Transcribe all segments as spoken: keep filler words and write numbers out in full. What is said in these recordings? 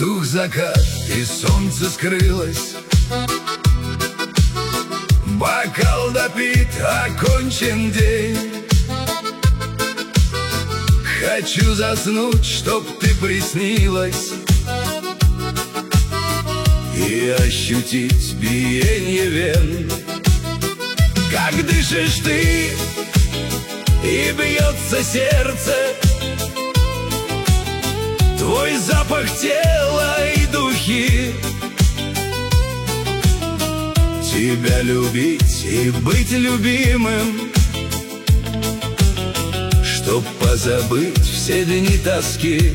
Потух закат, и солнце скрылось. Бокал допит, окончен день. Хочу заснуть, чтоб ты приснилась, и ощутить биение вен. Как дышишь ты, и бьется сердце, твой запах тела и духи. Тебя любить и быть любимым, чтоб позабыть все дни тоски.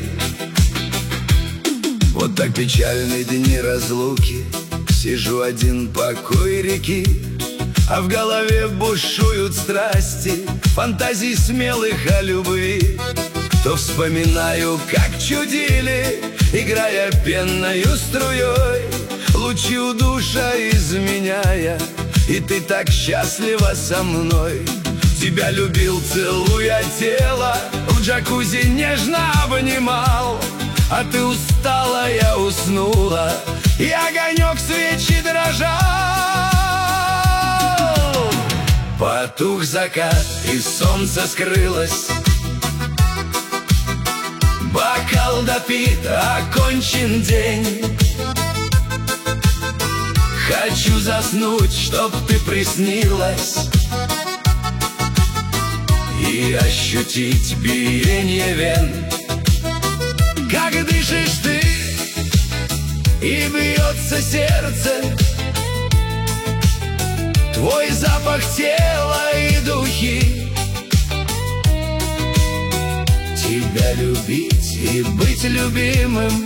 Вот так печальные дни разлуки. Сижу один покой реки, а в голове бушуют страсти, фантазии смелых о любви. То вспоминаю, как чудили, играя пенною струей, лучи у душа изменяя, и ты так счастлива со мной. Тебя любил, целуя тело, в джакузи нежно обнимал, а ты устала, я уснула, и огонек свечи дрожал. Потух закат, и солнце скрылось. Бокал допит, окончен день. Хочу заснуть, чтоб ты приснилась, и ощутить биение вен. Как дышишь ты, и бьется сердце, твой запах тела и духи. Тебя любить и быть любимым,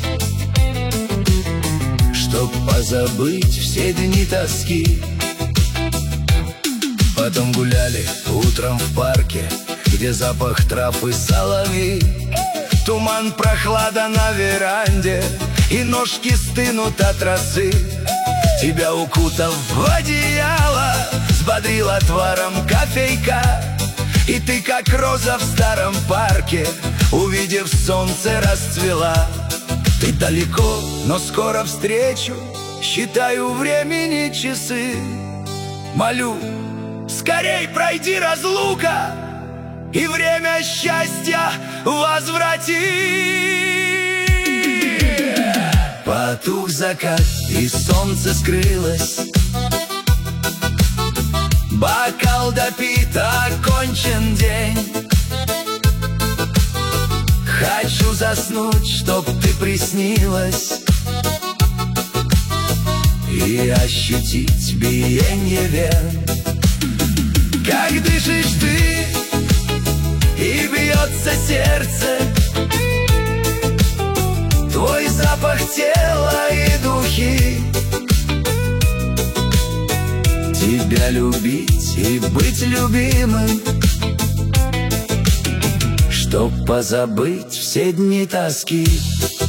чтоб позабыть все дни тоски. Потом гуляли утром в парке, где запах трав и соловей. Туман, прохлада на веранде, и ножки стынут от росы. Тебя укутав в одеяло, взбодрил отваром кофейка, и ты, как роза в старом парке, увидев солнце, расцвела. Ты далеко, но скоро встречу, считаю времени часы. Молю, скорей пройди разлука, и время счастья возврати. Потух закат, и солнце скрылось. Бокал допит, окончен день. Хочу заснуть, чтоб ты приснилась, и ощутить биение вен. Как дышишь ты, и бьется сердце, твой запах тела и духи. Тебя любить и быть любимым, чтоб позабыть все дни тоски.